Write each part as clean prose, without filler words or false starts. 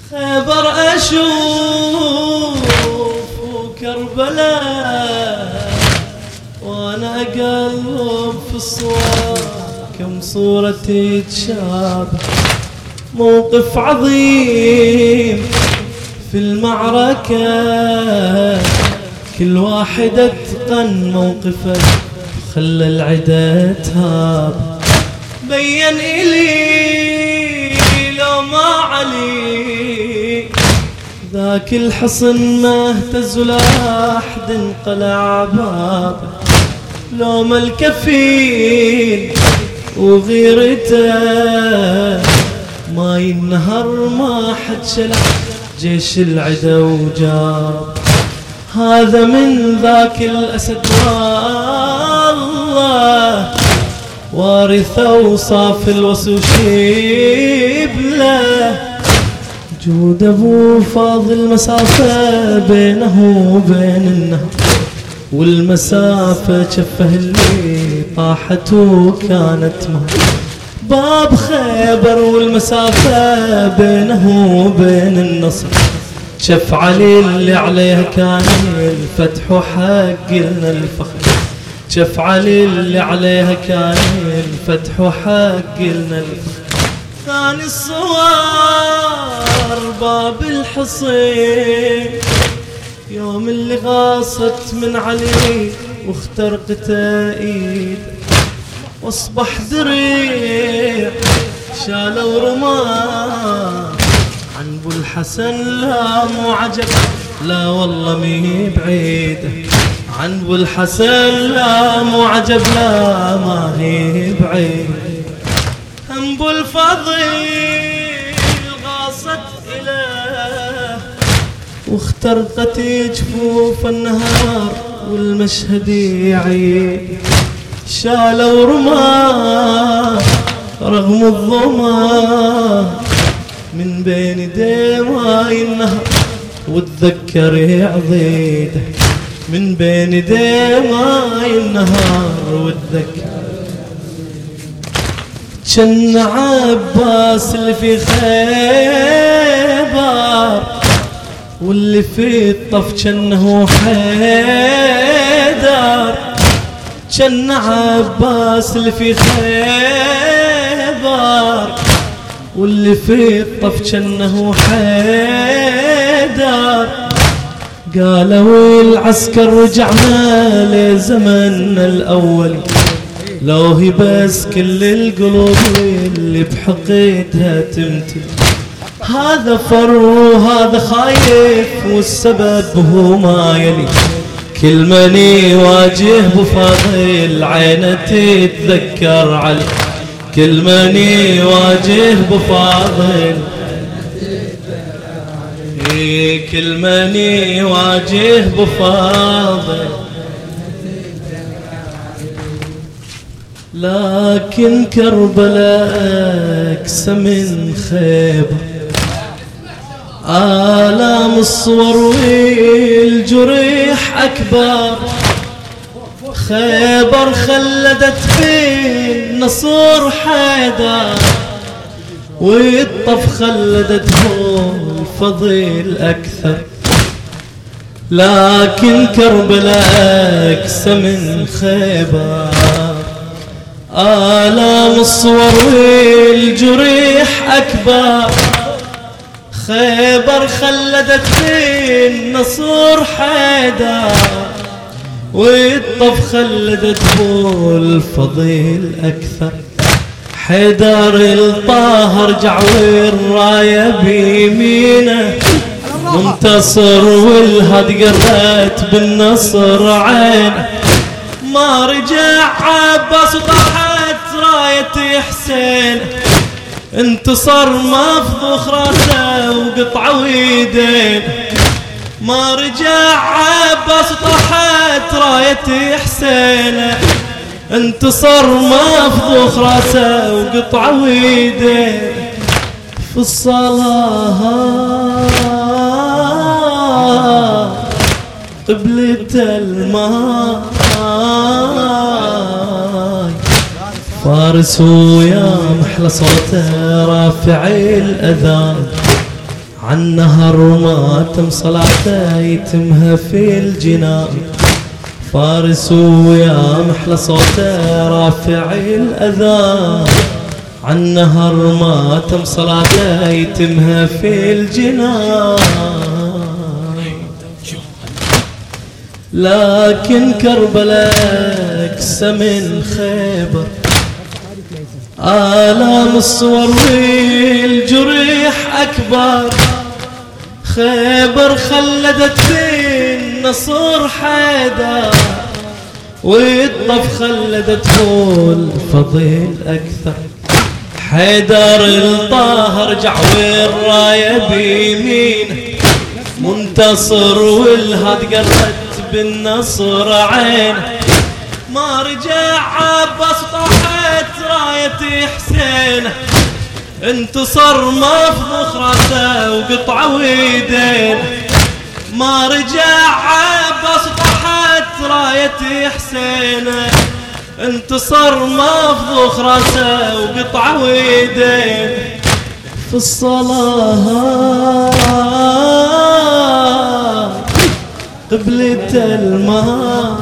خيبر أشوف وكربلاء وأنا أقلب في الصور كم صورة تتشابه. موقف عظيم في المعركة كل واحد اتقن موقفه خلى العدا تهاب. بين إلي لو ما علي ذاك الحصن ما اهتز ولا أحد انقلع بابه. لو ما الكفيل وغيرته ما ينهر ما حد شلع جيش العدا وجاب. هذا من ذاك الأسد والله وارث أوصاف الوسوشيب له. جود أبو فاضل مسافة بينه وبين النهر والمسافة شفه اللي طاحت وكانت مهر. باب خيبر والمسافة بينه وبين النصر شف علي اللي عليه كان الفتح وحق لنا الفخر. شف علي اللي عليها كان الفتح وحق لنا الفخر. ثاني الصوار باب الحصين يوم اللي غاصت من علي واخترقت ايد واصبح دريع شالوا رماه عن ابو الحسن. لا مو عجب لا والله مي بعيده عن ابو الحسن. لا مو عجب لا ما هي بعيد. هم ابو الفضيل غاصت إله واخترقت جفوف النهار والمشهد يعيد. شالوا رماه رغم الظما من بين دماء النهر وتذكر عضيده من بين دماء النهار وتذكر. جن عباس اللي في خيبر واللي في الطف جنه حيدر. جن عباس اللي في خيبر واللي في الطف جنه حيدر. قالوا العسكر رجعنا لزمننا الأول لو هي بس كل القلوب اللي بحقيتها تمتلي. هذا فر وهذا خايف والسبب هو ما يلي. كل من يواجه بفضل عينه تتذكر علي. كل من يواجه بفضل كل من يواجه بفضل. لكن كربلاء أقسى من خيبر. آلام الصور والجريح أكبر. خيبر خلدت في النصر حيدر والطف خلدته الفضيل أكثر. لكن كربلاء أقسى من خيبر. آلام الصور والجريح أكبر. خيبر خلدت في النصر حيدر والطف خلدته الفضيل أكثر. حيدر الطاهر جعور راية بيمينه منتصر والهد قرت بالنصر عينه. ما رجع عباس وطاحت راية حسين انتصر مفضوخ راسه وقطعوا ايدين. ما رجع عباس وطاحت راية حسين انتصر مفضوخ راسه وقطعوا ايدين. في الصلاة قبلة الماء فارس ويا محلى صوته رافع الأذان عن نهر ما تم صلاته يتمها في الجنان. فارس ويا محلى صوته رافع الأذان. عن نهر ما تم صلاته يتمها في الجنان. لكن كربلاء أقسى من خيبر. آلام الصور والجريح أكبر. خيبر خلدت النصر حيدر. والطف خلدت الفضيل أكثر. حيدر الطاهر رجع والراية بيمينه منتصر. والهاد قرت بالنصر عينه. ما رجع عباس طاحت راية حسينه. انتصر مفضوخ راسه وقطعوا ايدينه. ما رجع عباس طاحت راية حسينه. انتصر مفضوخ راسه وقطعوا ايدينه. في الصلاة قبلة الماء.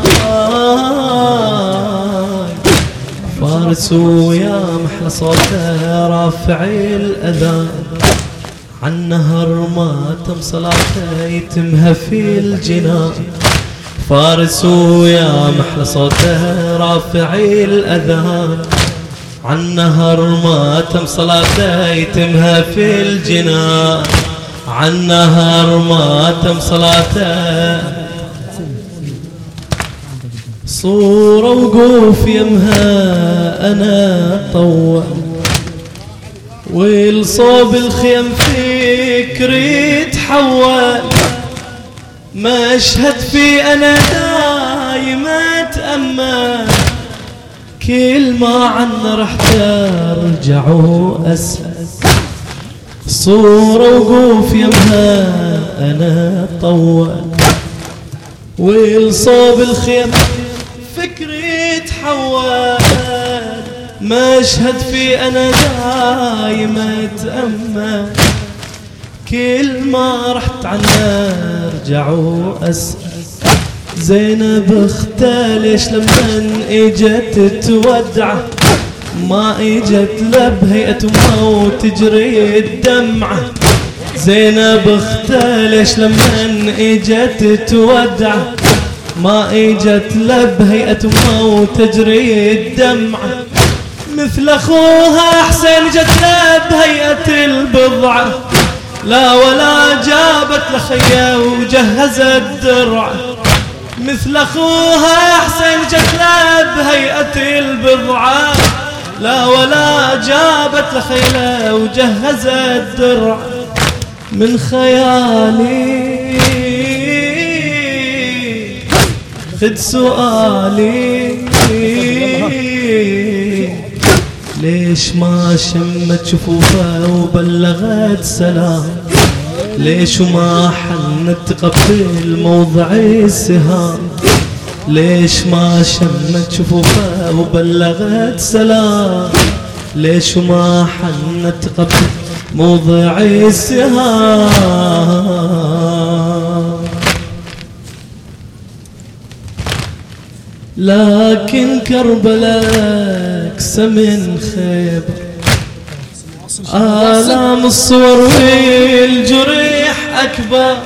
فارس ويا محلى صوته رافع الأذان. عن نهر ما تم صلاته يتمها في الجنان. فارس ويا محلى صوته رافع الأذان. عن نهر ما تم صلاته يتمها في الجنان. عن نهر ما تم صلاته. صورة وقوف يمها أنا طوى. والصوب الخيم فكري تحول. مشهد في أنا دايما أتأمل. كل ما عنا رح ترجع وأسأل. صورة وقوف يمها أنا طول. والصوب الخيم فكري تحول. مشهد في أنا دايما أتأمل. كل ما رحت عنا ارجع وأسأل. زينب اختها ليش لما اجت تودعه ما اجت لا بهيئة امها وتجري الدمعة. زينب اختها ليش لما اجت تودعه ما اجت لا بهيئة امها وتجري الدمعة. مثل اخوها حسين جت لا بهيئة البضعة. لا ولا جابت لخيه وجهزت درعه. مثل اخوها حسين جت لا بهيئة البضعة. لا ولا جابت لخيله وجهزت درع. من خيالي خد سؤالي. ليش ما شمت شفوفه وبلغت سلام؟ ليش ما حنت تقبل موضع السهام؟ ليش ما شمت شفوفه وبلغت سلام؟ ليش ما حنت تقبل موضع السهام؟ لكن كربلاء أقسى من خيبر. آلام الصور والجريح أكبر.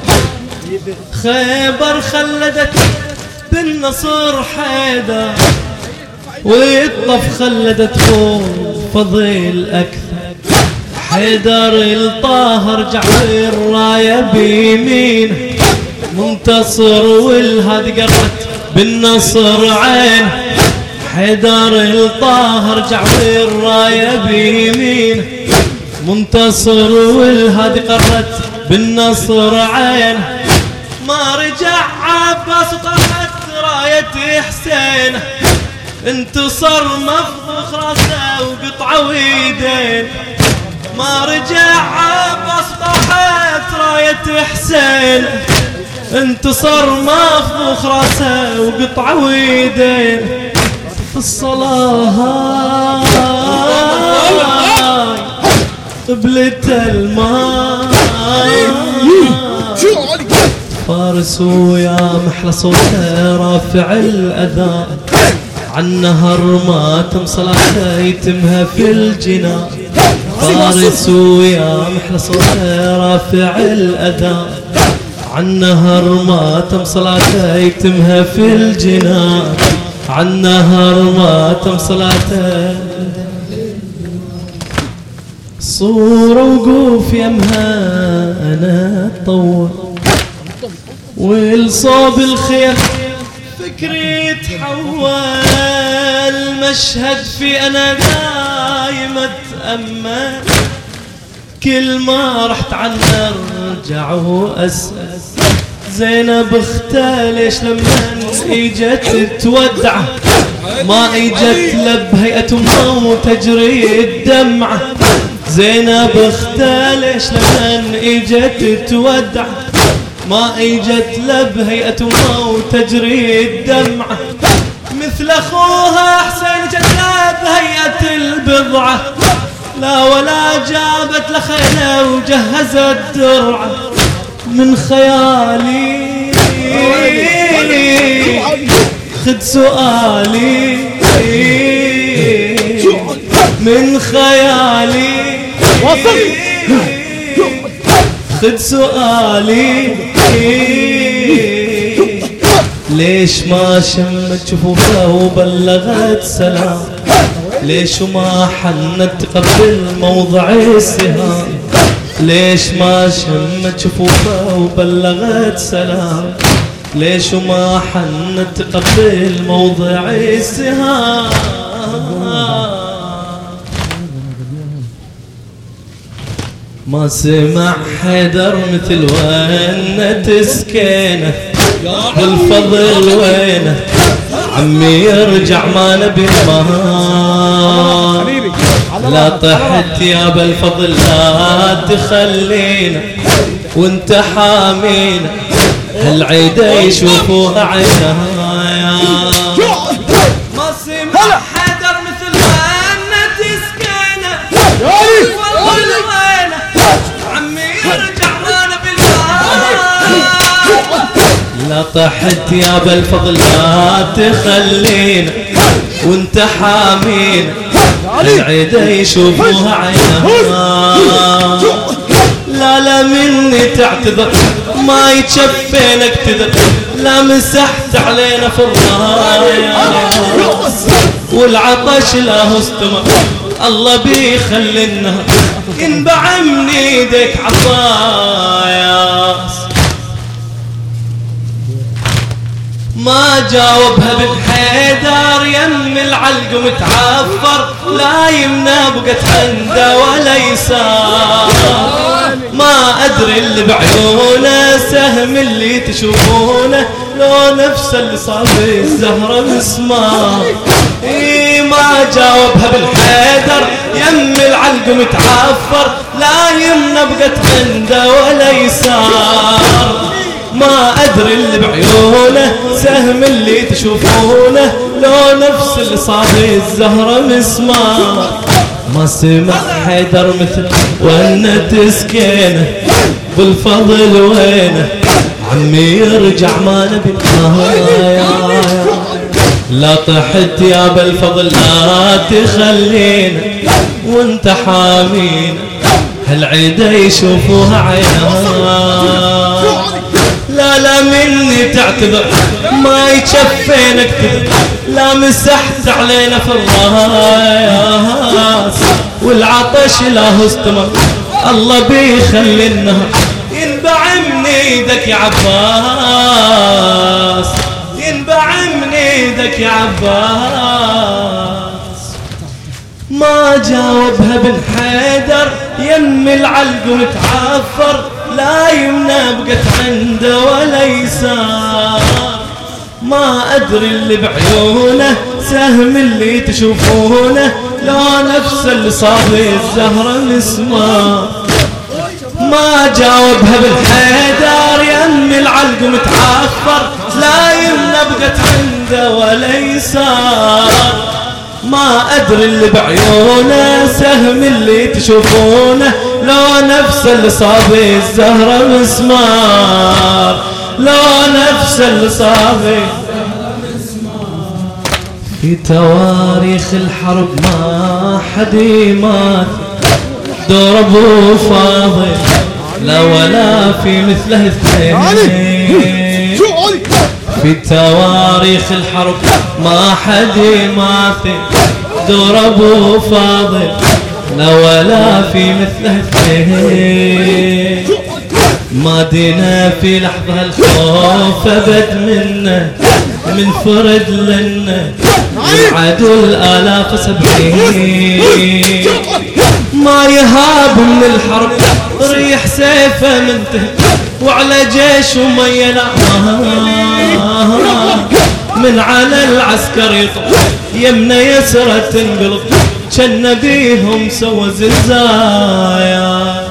خيبر خلدت بالنصر حيدر. والطف خلدت فضيل أكثر. حيدر الطاهر جعل الراية بيمينه منتصر. والهاد قرت بالنصر عين. حيدر الطاهر جعل الراية بيمينه منتصر. والهاد قرت بالنصر عين. ما رجع عباس طلعت راية حسين. انتصر مفضوخ راسه وقطعوا ايدين. ما رجع عباس طلعت راية حسين. انتصر مفضوخ راسه وقطعوا ايدين. في الصلاة قبلة الماء فارس ويا محلى صوته رافع الأذان، عن نهر ما تم صلاته يتمها في الجنان. فارس ويا محلى صوته رافع الأذان، عن نهر ما تم صلاته يتمها في الجنان. عن نهر ما تم صلاته صورة وقوف يمها أنا أتطور، والصوب الخير فكري يتحول. مشهد في أنا دايم أتأمل، كل ما رحت عنه ارجع وأسأل. زينب اختها ليش لما اجت تودعه ما اجت له بهيئة امه وتجري الدمعة؟ زينب اختها ليش لما اجت تودعه ما اجت له بهيئة امه وتجري الدمعة؟ مثل اخوها حسين جت له بهيئة البضعة، لا ولا جابت له خيله وجهزت درعه. من خيالي خد سؤالي، من خيالي خد سؤالي. ليش ما شمت شفوفه وبلغت سلام؟ ليش ما حنت تقبل موضع السهام؟ ليش ما شمت شفوفه وبلغت سلام؟ ليش ما حنت تقبل موضع السهام؟ ما سمع حيدر مثل وين تسكينه، بالفضل وينه عمي يرجع ما نبي المهام. لا طحت يا بالفضل لا تخلينا وانت حامينا، هالعيدة يشوفوها عينها. ما سمع حيدر مثل وين تسكينه، بالفضل وينه عمي يرجع ما نبي المهام. لا طحت يا بالفضل لا تخلينا وانت حامينا، العيدة يشوفوها عينها. لا لا مني تعتذر ما يتشفين اقتدر، لا مسحت علينا في الراية والعطش له استمر. الله بيخلي النهر ينبع من ايدك عطاياس. ما جاوبها بن حيدر يم العلق متعفر، لا يمنى بقت عنده ولا يسار. ما ادري اللي بعيونه سهم اللي تشوفونه، لو نفس اللي صار في الزهرة مسمار. ما جاوبها بن حيدر يم العلق متعفر، لا يمنى بقت عنده ولا يسار. ما أدري اللي بعيونه سهم اللي تشوفونه، لو نفس اللي صار الزهرة مسمار. ما سمع حيدر مثل وين تسكينه، بالفضل وينه عمي يرجع ما نبي نهاية. لا طحت يا بالفضل لا تخلينا وانت حامينا، هالعيدة يشوفوها عينها. لا لا مني تعتذر ما يتشفين اكتذر، لا مسحت علينا في الراس والعطش له استمر. الله بيخلي النهر ينبع من ايدك يا عباس، ينبع من ايدك يا عباس. ما جاوبها بن حيدر يم العلق متعفر، لا يمنى بقت عنده ولا يسار. ما أدري اللي بعيونه سهم اللي تشوفونه، لو نفس اللي صاب الزهرة مسمار. ما جاوبها بالحيدر يم العلق متعفر، لا يمنى بقت عنده ولا يسار. ما أدري اللي بعيونه سهم اللي تشوفونه، لو نفس اللي صاب الزهرة مسمار. لو نفس الصافي. في تواريخ الحرب ما حد يماثل دور ابو فاضل، لا ولا في مثله اثنين. في تواريخ الحرب ما حد يماثل دور ابو فاضل، لا ولا في مثله اثنين. ما دينا في لحظة الخوف أبد منه، من فرد لنا العدو الآلاف سبعين. ما يهاب من الحرب ريح سيفه منتهي، وعلى جيش ميلا من على العسكر يطلع، يمنى يسرى تنقلب، كان بيهم سوى زلزايا.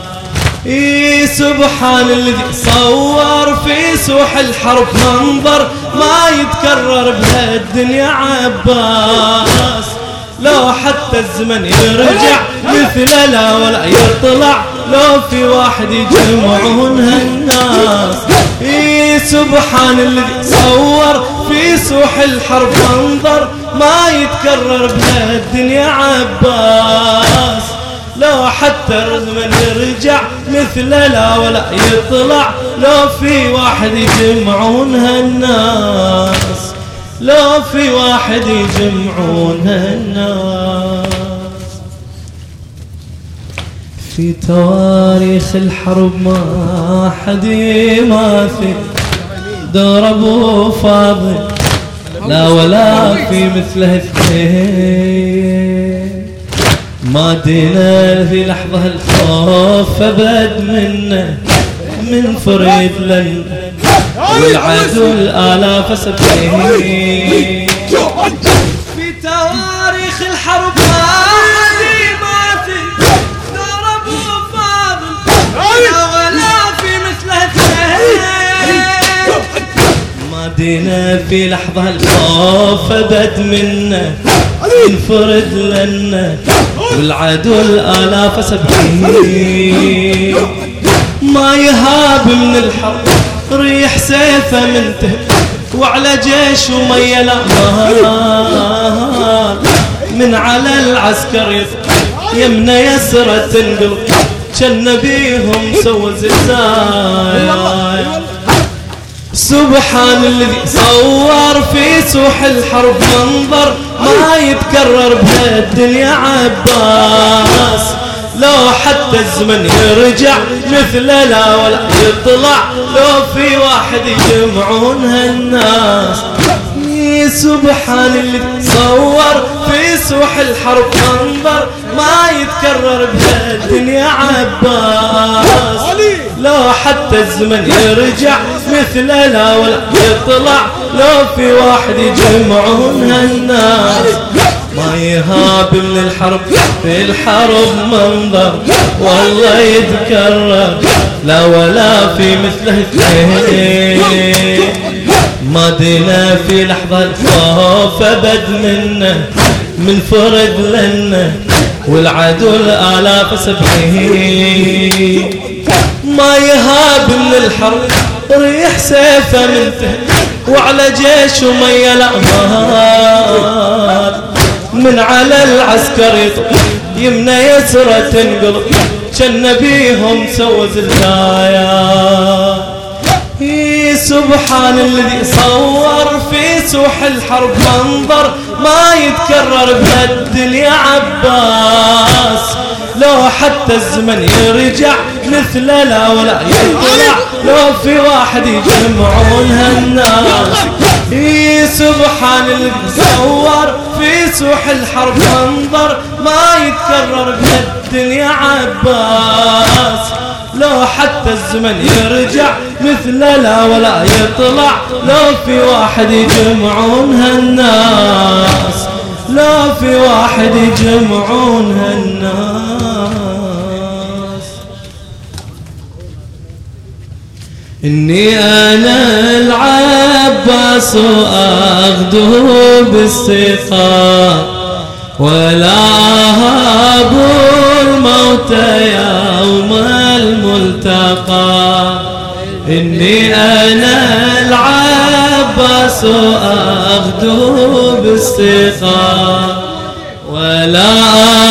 سبحان الذي صور في سوح الحرب منظر ما يتكرر بهالدنيا عباس. لو حتى الزمن يرجع مثله لا ولا يطلع، لو في واحد يجمعون هالناس. سبحان الذي صور في سوح الحرب منظر ما يتكرر بهالدنيا عباس. لو حتى الزمن يرجع مثله لا ولا يطلع، لو في واحد يجمعون هالناس، لو في واحد يجمعون هالناس. في تواريخ الحرب ما حد يماثل دور ابو فاضل، لا ولا في مثله اثنين. ما دينا في لحظة الخوف أبد منه، من فريد لن والعدو الآلاف سبعين. في تواريخ الحرب ما يماثل دور ابو فاضل، لا ولا في مثله اثنين. ما دينا في لحظة الخوف أبد منه، ينفرد لنا والعدو الآلاف سبعين. ما يهاب من الحرب ريح سيفه منتهي، وعلى جيش وميلا من على العسكر يطلع، يمنى يسرى تنقلب، كان بيهم سوى زلزال. سبحان الذي صور في سوح الحرب منظر ما يتكرر بهالدنيا عباس. لو حتى الزمن يرجع مثله لا ولا يطلع، لو في واحد يجمعون هالناس. سبحان الذي صور في سوح الحرب منظر ما يتكرر بهالدنيا عباس. لو حتى الزمن يرجع مثله لا ولا يطلع، لو في واحد يجمعون هالناس. ما يهاب من الحرب في الحرب منظر والله يتكرر، لا ولا في مثله اثنين. ما دينا في لحظة الخوف أبد منه، من فرد لنا والعدو الآلاف سبعين. ما يهاب من الحرب ريح سيفه منتهي، وعلى جيش ميلا من على العسكر يطلع، يمنى يسرى تنقلب، كان بيهم سوى زلزايا. سبحان الذي صور في سوح الحرب منظر ما يتكرر بهالدنيا عباس. لو حتى الزمن يرجع مثله لا ولا يطلع، لو في واحد يجمعون هالناس. سبحان الذي صور في سوح الحرب منظر ما يتكرر بهالدنيا عباس. لو حتى الزمن يرجع مثله لا ولا يطلع، لو في واحد يجمعون هالناس، لو في واحد يجمعون هالناس. إني أنا العباس أغدو بالسقاء، ولا هاب الموت يوم الملتقى. إني أنا العباس وأغدو بالسقا ولا